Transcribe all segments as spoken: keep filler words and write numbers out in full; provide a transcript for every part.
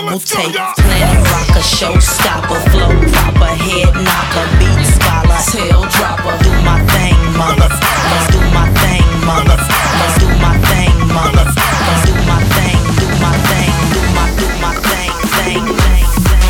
double take, planet rocker, showstopper, flow popper, head knocker, beat scholar, tail dropper. Do my thing, mother. Must do my thing, mother. Must do my thing, mother. Must do my thing, do my thing, do my do my thing, thing, thing, thing.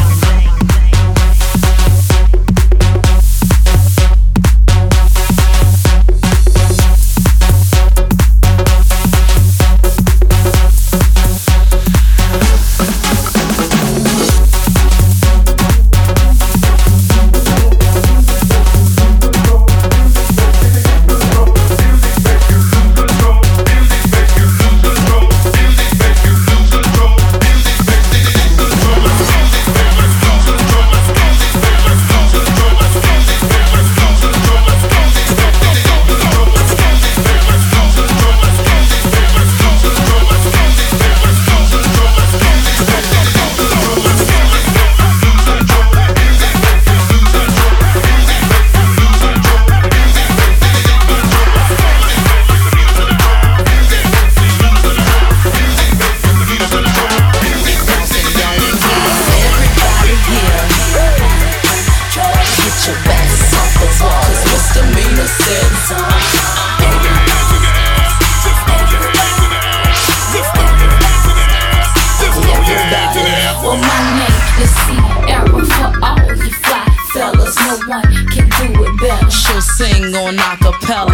On acapella,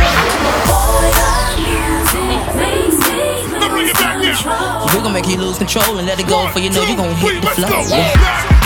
we're gonna make you lose control and let it go, for you know you gonna hit the flow.